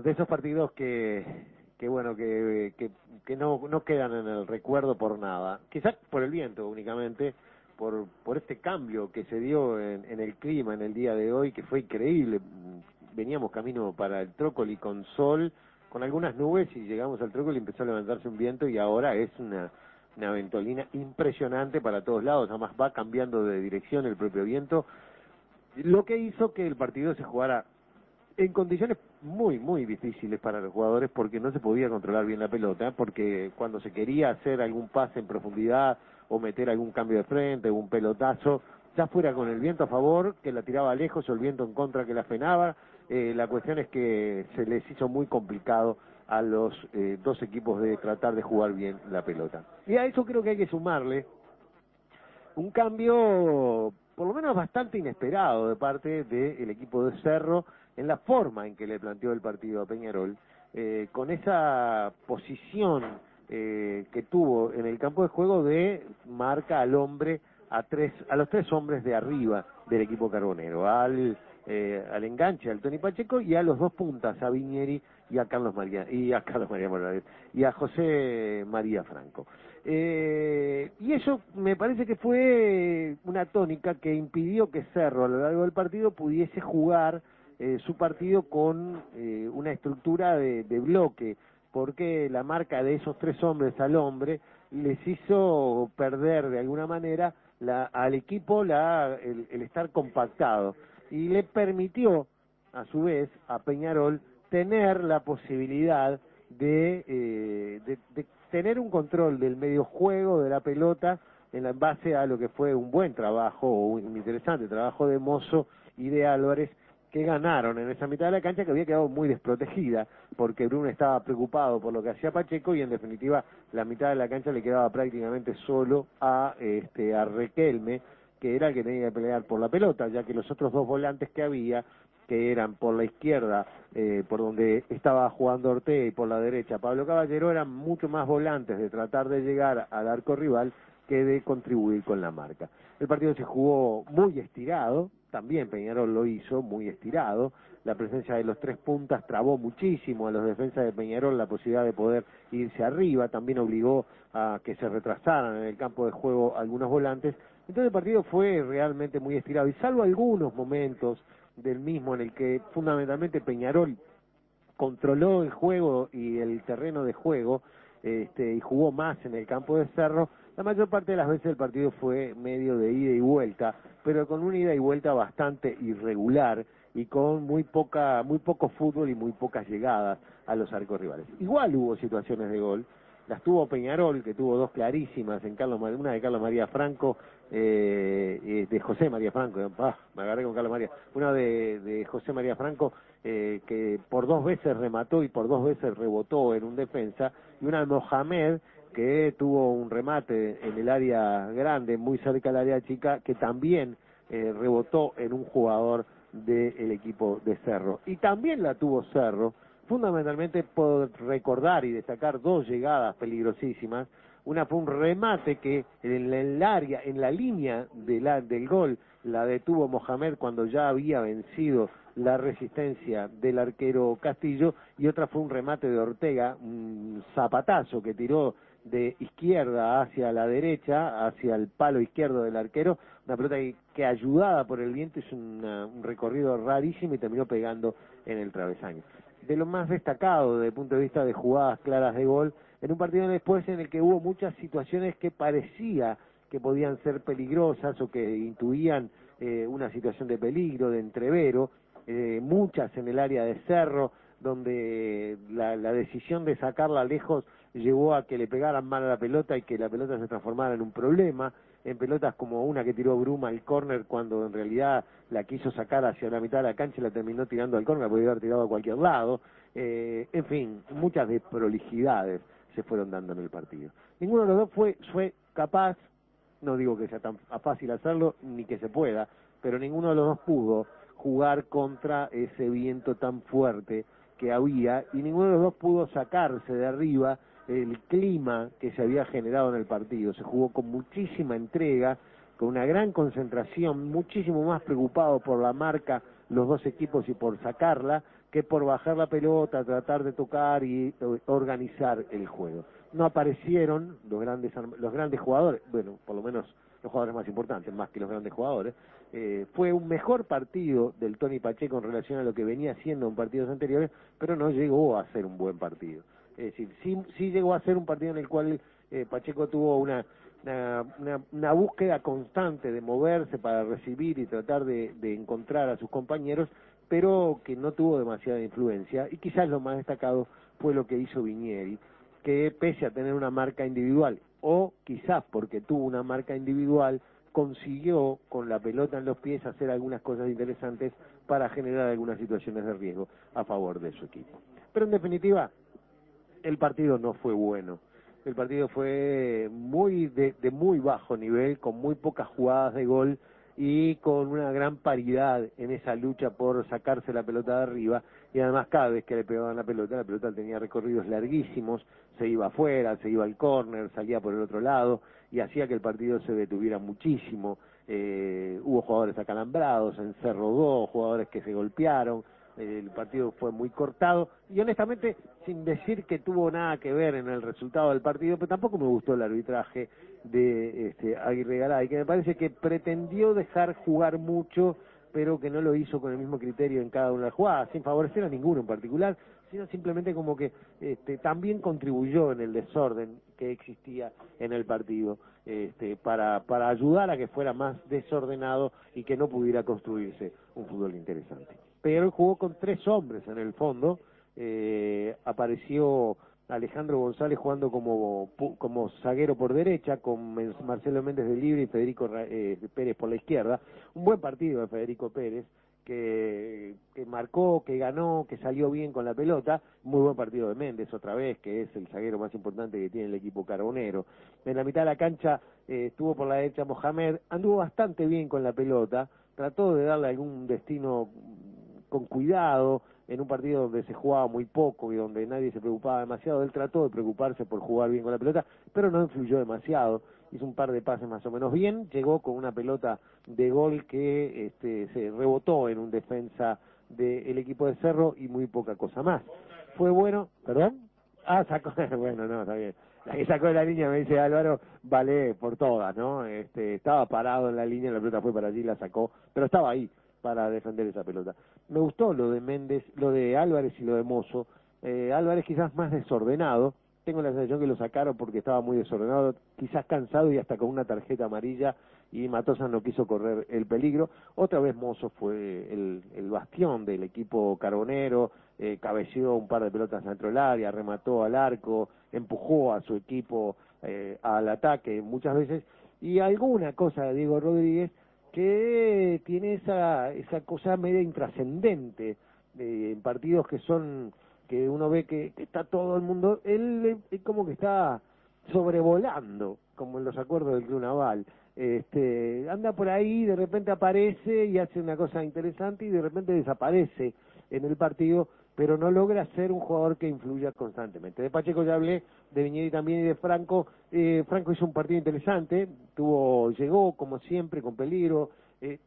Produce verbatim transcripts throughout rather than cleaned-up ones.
de esos partidos que, que bueno, que, que, que no, no quedan en el recuerdo por nada. Quizás por el viento únicamente, por, por este cambio que se dio en, en el clima en el día de hoy, que fue increíble. Veníamos camino para el Trócoli con sol, con algunas nubes, y llegamos al Trócoli y empezó a levantarse un viento, y ahora es una, una ventolina impresionante para todos lados. Además va cambiando de dirección el propio viento, lo que hizo que el partido se jugara en condiciones muy, muy difíciles para los jugadores, porque no se podía controlar bien la pelota, porque cuando se quería hacer algún pase en profundidad o meter algún cambio de frente, un pelotazo, ya fuera con el viento a favor, que la tiraba lejos, o el viento en contra que la frenaba, eh, la cuestión es que se les hizo muy complicado a los eh, dos equipos de tratar de jugar bien la pelota. Y a eso creo que hay que sumarle un cambio, por lo menos bastante inesperado, de parte del equipo de Cerro, en la forma en que le planteó el partido a Peñarol, eh, con esa posición eh, que tuvo en el campo de juego de marca al hombre, a tres, a los tres hombres de arriba del equipo carbonero, al eh, al enganche, al Tony Pacheco, y a los dos puntas, a Viñeri y a Carlos María, y a Carlos María Morales, y a José María Franco. Eh, y eso me parece que fue una tónica que impidió que Cerro a lo largo del partido pudiese jugar eh, su partido con eh, una estructura de, de bloque, porque la marca de esos tres hombres al hombre les hizo perder de alguna manera la, al equipo la, el, el estar compactado, y le permitió a su vez a Peñarol tener la posibilidad de, eh, de, de tener un control del medio juego de la pelota en, la, en base a lo que fue un buen trabajo, o un interesante trabajo de Mozo y de Álvarez, que ganaron en esa mitad de la cancha, que había quedado muy desprotegida, porque Bruno estaba preocupado por lo que hacía Pacheco, y en definitiva la mitad de la cancha le quedaba prácticamente solo a este a Riquelme, que era el que tenía que pelear por la pelota, ya que los otros dos volantes que había, que eran por la izquierda, eh, por donde estaba jugando Ortega, y por la derecha Pablo Caballero, eran mucho más volantes de tratar de llegar al arco rival que de contribuir con la marca. El partido se jugó muy estirado, también Peñarol lo hizo muy estirado. La presencia de los tres puntas trabó muchísimo a los defensas de Peñarol la posibilidad de poder irse arriba, también obligó a que se retrasaran en el campo de juego algunos volantes. Entonces el partido fue realmente muy estirado, y salvo algunos momentos del mismo en el que fundamentalmente Peñarol controló el juego y el terreno de juego, este, y jugó más en el campo de Cerro, la mayor parte de las veces el partido fue medio de ida y vuelta, pero con una ida y vuelta bastante irregular, y con muy poca, muy poco fútbol y muy pocas llegadas a los arcos rivales. Igual hubo situaciones de gol, las tuvo Peñarol, que tuvo dos clarísimas, en Carlos, una de Carlos María Franco, eh, de José María Franco, ah, me agarré con Carlos María, una de, de José María Franco, eh, que por dos veces remató y por dos veces rebotó en un defensa, y una de Mohamed, que tuvo un remate en el área grande, muy cerca del área chica, que también eh, rebotó en un jugador del equipo de Cerro. Y también la tuvo Cerro, fundamentalmente por recordar y destacar dos llegadas peligrosísimas. Una fue un remate que en el área, en la línea de la, del gol, la detuvo Mohamed cuando ya había vencido la resistencia del arquero Castillo, y otra fue un remate de Ortega, un zapatazo que tiró de izquierda hacia la derecha, hacia el palo izquierdo del arquero, una pelota que, que ayudada por el viento hizo una, un recorrido rarísimo y terminó pegando en el travesaño. De lo más destacado desde el punto de vista de jugadas claras de gol, en un partido después en el que hubo muchas situaciones que parecía que podían ser peligrosas, o que intuían eh, una situación de peligro, de entrevero, eh, muchas en el área de Cerro, donde la, la decisión de sacarla lejos llevó a que le pegaran mal a la pelota y que la pelota se transformara en un problema, en pelotas como una que tiró Bruma al córner, cuando en realidad la quiso sacar hacia la mitad de la cancha y la terminó tirando al córner, podía haber tirado a cualquier lado, eh, en fin, muchas desprolijidades se fueron dando en el partido. Ninguno de los dos fue, fue capaz, no digo que sea tan fácil hacerlo, ni que se pueda, pero ninguno de los dos pudo jugar contra ese viento tan fuerte que había, y ninguno de los dos pudo sacarse de arriba el clima que se había generado en el partido. Se jugó con muchísima entrega, con una gran concentración, muchísimo más preocupado por la marca los dos equipos y por sacarla, que que por bajar la pelota, tratar de tocar y organizar el juego. No aparecieron los grandes los grandes jugadores, bueno, por lo menos los jugadores más importantes, más que los grandes jugadores. Eh, fue un mejor partido del Tony Pacheco en relación a lo que venía haciendo en partidos anteriores, pero no llegó a ser un buen partido. Es decir, sí, sí llegó a ser un partido en el cual eh, Pacheco tuvo una, una, una, una búsqueda constante de moverse para recibir y tratar de, de encontrar a sus compañeros, pero que no tuvo demasiada influencia, y quizás lo más destacado fue lo que hizo Viñeri, que pese a tener una marca individual, o quizás porque tuvo una marca individual, consiguió con la pelota en los pies hacer algunas cosas interesantes para generar algunas situaciones de riesgo a favor de su equipo. Pero en definitiva, el partido no fue bueno. El partido fue muy de, de muy bajo nivel, con muy pocas jugadas de gol y con una gran paridad en esa lucha por sacarse la pelota de arriba, y además cada vez que le pegaban la pelota, la pelota tenía recorridos larguísimos, se iba afuera, se iba al córner, salía por el otro lado, y hacía que el partido se detuviera muchísimo. Eh, hubo jugadores acalambrados, en Cerro dos, jugadores que se golpearon. El partido fue muy cortado y honestamente, sin decir que tuvo nada que ver en el resultado del partido, pero tampoco me gustó el arbitraje de este, Aguirre Garay, que me parece que pretendió dejar jugar mucho, pero que no lo hizo con el mismo criterio en cada una de las jugadas, sin favorecer a ninguno en particular, sino simplemente como que este, también contribuyó en el desorden que existía en el partido, este, para, para ayudar a que fuera más desordenado y que no pudiera construirse un fútbol interesante. Pero jugó con tres hombres en el fondo. Eh, apareció Alejandro González jugando como como zaguero por derecha, con Marcelo Méndez de libre y Federico eh, Pérez por la izquierda. Un buen partido de Federico Pérez, que, que marcó, que ganó, que salió bien con la pelota. Muy buen partido de Méndez otra vez, que es el zaguero más importante que tiene el equipo carbonero. En la mitad de la cancha eh, estuvo por la derecha Mohamed, anduvo bastante bien con la pelota, trató de darle algún destino con cuidado, en un partido donde se jugaba muy poco y donde nadie se preocupaba demasiado. Él trató de preocuparse por jugar bien con la pelota, pero no influyó demasiado, hizo un par de pases más o menos bien, llegó con una pelota de gol que este, se rebotó en un defensa del equipo de Cerro y muy poca cosa más. Fue bueno, ¿perdón? Ah, sacó, bueno, no, está bien. La que sacó de la línea, me dice Álvaro, vale por todas, ¿no? Este, estaba parado en la línea, la pelota fue para allí, la sacó, pero estaba ahí para defender esa pelota. Me gustó lo de Méndez, lo de Álvarez y lo de Mozo. Eh, Álvarez quizás más desordenado, tengo la sensación que lo sacaron porque estaba muy desordenado, quizás cansado y hasta con una tarjeta amarilla, y Matosa no quiso correr el peligro. Otra vez Mozo fue el, el bastión del equipo carbonero, eh, cabeceó un par de pelotas dentro del área, remató al arco, empujó a su equipo eh, al ataque muchas veces, y alguna cosa de Diego Rodríguez que tiene esa esa cosa media intrascendente eh, en partidos que son que uno ve que, que está todo el mundo, él es como que está sobrevolando, como en los acuerdos del Club Naval. Este, anda por ahí, de repente aparece y hace una cosa interesante y de repente desaparece en el partido, pero no logra ser un jugador que influya constantemente. De Pacheco ya hablé, de Viñeri también y de Franco. Eh, Franco hizo un partido interesante, tuvo, llegó como siempre con peligro, eh,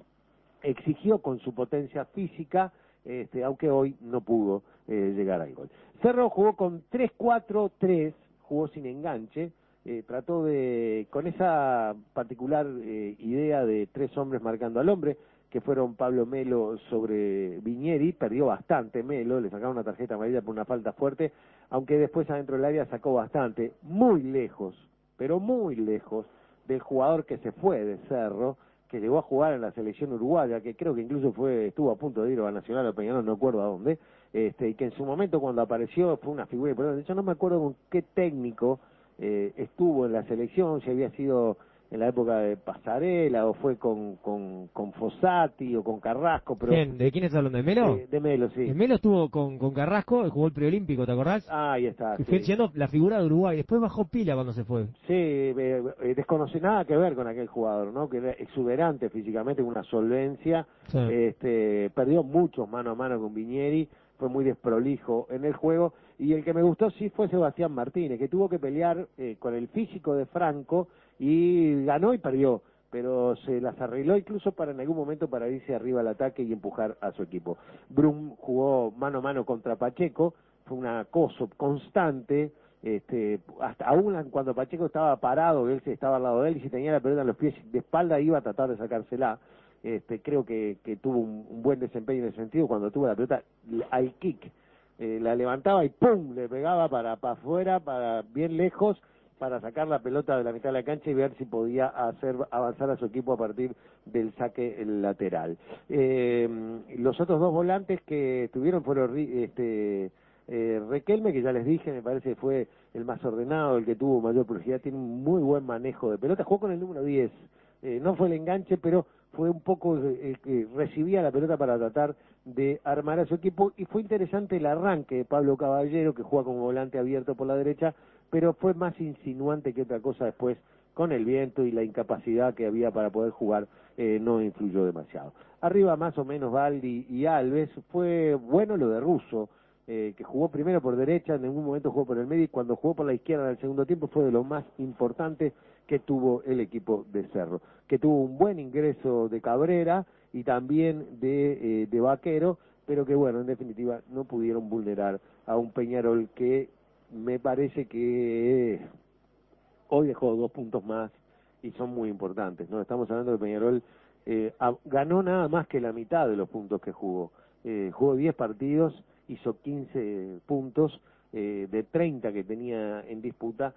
exigió con su potencia física, este, aunque hoy no pudo eh, llegar al gol. Cerro jugó con tres cuatro tres, jugó sin enganche, eh, trató de, con esa particular eh, idea de tres hombres marcando al hombre, que fueron Pablo Melo sobre Viñeri, perdió bastante Melo, le sacaron una tarjeta amarilla por una falta fuerte, aunque después adentro del área sacó bastante, muy lejos, pero muy lejos del jugador que se fue de Cerro, que llegó a jugar en la selección uruguaya, que creo que incluso fue estuvo a punto de ir a Nacional o Peñarol, no acuerdo a dónde, este, y que en su momento cuando apareció fue una figura importante. De hecho no me acuerdo con qué técnico eh, estuvo en la selección, si había sido en la época de Pasarela o fue con, con, con Fossati o con Carrasco, pero... ¿Quién? ¿De quién estás hablando? ¿De Melo? De, de Melo, sí. De Melo estuvo con, con Carrasco, jugó el preolímpico, ¿te acordás? Ah, ahí está, Y sí. fue siendo la figura de Uruguay, después bajó pila cuando se fue. Sí, eh, eh, desconoce nada que ver con aquel jugador, ¿no? Que era exuberante físicamente, con una solvencia, Sí. este, perdió muchos mano a mano con Viñeri, fue muy desprolijo en el juego, y el que me gustó sí fue Sebastián Martínez, que tuvo que pelear eh, con el físico de Franco, y ganó y perdió, pero se las arregló incluso para en algún momento para irse arriba al ataque y empujar a su equipo. Brum jugó mano a mano contra Pacheco, fue un acoso constante, este, hasta aún cuando Pacheco estaba parado, él se estaba al lado de él y si tenía la pelota en los pies de espalda iba a tratar de sacársela. Este, creo que, que tuvo un, un buen desempeño en ese sentido, cuando tuvo la pelota al kick, eh, la levantaba y ¡pum!, le pegaba para, para afuera, para bien lejos, para sacar la pelota de la mitad de la cancha y ver si podía hacer avanzar a su equipo a partir del saque lateral. Eh, los otros dos volantes que estuvieron fueron este, eh, Riquelme, que ya les dije, me parece que fue el más ordenado, el que tuvo mayor profundidad, tiene un muy buen manejo de pelota, jugó con el número diez, eh, no fue el enganche, pero fue un poco el que recibía la pelota para tratar de armar a su equipo, y fue interesante el arranque de Pablo Caballero, que juega como volante abierto por la derecha, pero fue más insinuante que otra cosa después, con el viento y la incapacidad que había para poder jugar, eh, no influyó demasiado. Arriba más o menos Baldi y Alves, fue bueno lo de Russo, eh, que jugó primero por derecha, en ningún momento jugó por el medio, y cuando jugó por la izquierda en el segundo tiempo fue de lo más importante que tuvo el equipo de Cerro, que tuvo un buen ingreso de Cabrera y también de, eh, de Vaquero, pero que bueno, en definitiva no pudieron vulnerar a un Peñarol que me parece que hoy dejó dos puntos más y son muy importantes, ¿no? Estamos hablando de Peñarol, eh, a, ganó nada más que la mitad de los puntos que jugó, eh, jugó diez partidos, hizo quince puntos, eh, de treinta que tenía en disputa,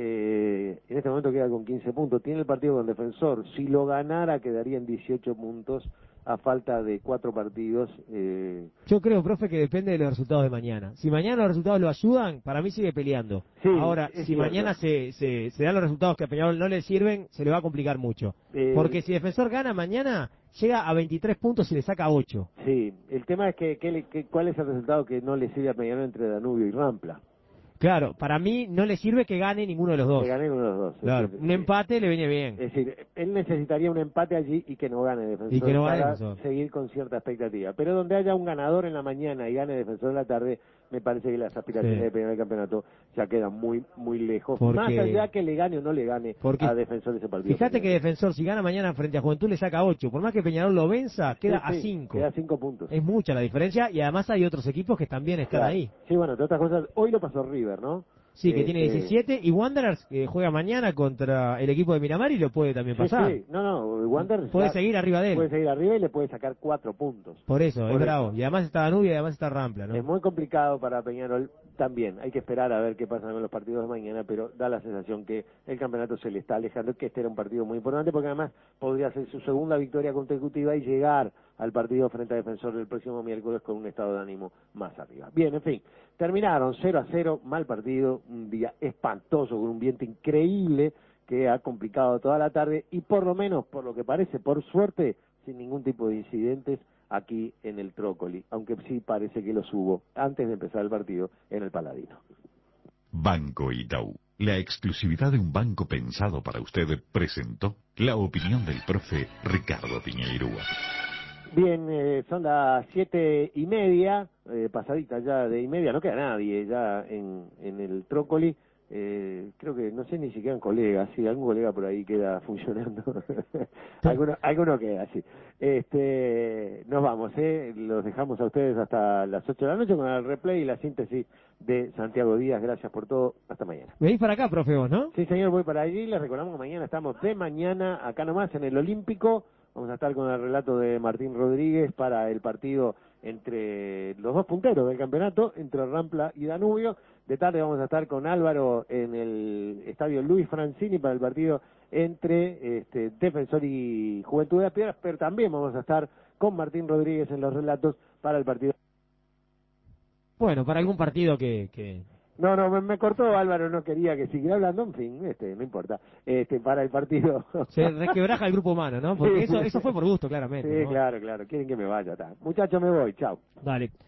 eh, en este momento queda con quince puntos, tiene el partido con Defensor, si lo ganara quedaría en dieciocho puntos, a falta de cuatro partidos. Eh... Yo creo, profe, que depende de los resultados de mañana. Si mañana los resultados lo ayudan, para mí sigue peleando. Sí, ahora, si cierto. mañana se, se, se dan los resultados que a Peñarol no le sirven, se le va a complicar mucho. Eh... Porque si Defensor gana mañana, llega a veintitrés puntos y le saca ocho. Sí, el tema es que, que, que cuál es el resultado que no le sirve a Peñarol entre Danubio y Rampla. Claro, para mí no le sirve que gane ninguno de los dos. Que gane uno de los dos. Claro, decir, un empate le viene bien. Es decir, él necesitaría un empate allí y que no gane Defensor, y que no gane para Defensor. seguir con cierta expectativa. Pero donde haya un ganador en la mañana y gane Defensor en la tarde, me parece que las aspiraciones sí. de Peñarol del campeonato ya quedan muy muy lejos. Porque... Más allá que le gane o no le gane Porque... a Defensor ese partido. Fíjate que Defensor, si gana mañana frente a Juventud, le saca ocho. Por más que Peñarol lo venza, queda sí, sí, a cinco. Queda cinco puntos. Es mucha la diferencia y además hay otros equipos que también están claro. ahí. Sí, bueno, entre otras cosas, hoy lo pasó River, ¿no? Sí, que eh, tiene diecisiete, eh, y Wanderers que juega mañana contra el equipo de Miramar y lo puede también sí, pasar. Sí, no, no, Wanderers puede seguir arriba de él. Puede seguir arriba y le puede sacar cuatro puntos. Por eso, Por es eso. bravo. Y además está Danubio y además está Rampla, ¿no? Es muy complicado para Peñarol también. Hay que esperar a ver qué pasa con los partidos de mañana, pero da la sensación que el campeonato se le está alejando, que este era un partido muy importante, porque además podría ser su segunda victoria consecutiva y llegar al partido frente a Defensor del próximo miércoles con un estado de ánimo más arriba. Bien, en fin, terminaron cero a cero, mal partido, un día espantoso, con un viento increíble que ha complicado toda la tarde y por lo menos, por lo que parece, por suerte, sin ningún tipo de incidentes aquí en el Trócoli, aunque sí parece que los hubo antes de empezar el partido en el Paladino. Banco Itaú, la exclusividad de un banco pensado para usted, presentó la opinión del profe Ricardo Piñeirúa. Bien, eh, son las siete y media, eh, pasadita ya de y media, no queda nadie ya en, en el Trócoli. Eh, creo que, no sé ni siquiera en colegas, si algún colega por ahí queda funcionando, alguno, alguno queda, sí. Este, nos vamos, eh, los dejamos a ustedes hasta las ocho de la noche con el replay y la síntesis de Santiago Díaz. Gracias por todo, hasta mañana. Venís para acá, profe, vos, ¿no? Sí, señor, voy para allí. Les recordamos que mañana estamos de mañana, acá nomás en el Olímpico. Vamos a estar con el relato de Martín Rodríguez para el partido entre los dos punteros del campeonato, entre Rampla y Danubio. De tarde vamos a estar con Álvaro en el estadio Luis Francini para el partido entre este, Defensor y Juventud de las Piedras, pero también vamos a estar con Martín Rodríguez en los relatos para el partido. Bueno, para algún partido que... que... No, no, me, me cortó Álvaro, no quería que siguiera hablando, en fin, este, no importa, este, para el partido. Se resquebraja el grupo humano, ¿no? Porque sí, eso, eso fue por gusto, claramente. Sí, ¿no? claro, claro, quieren que me vaya, está. Muchachos, me voy, chao. Dale.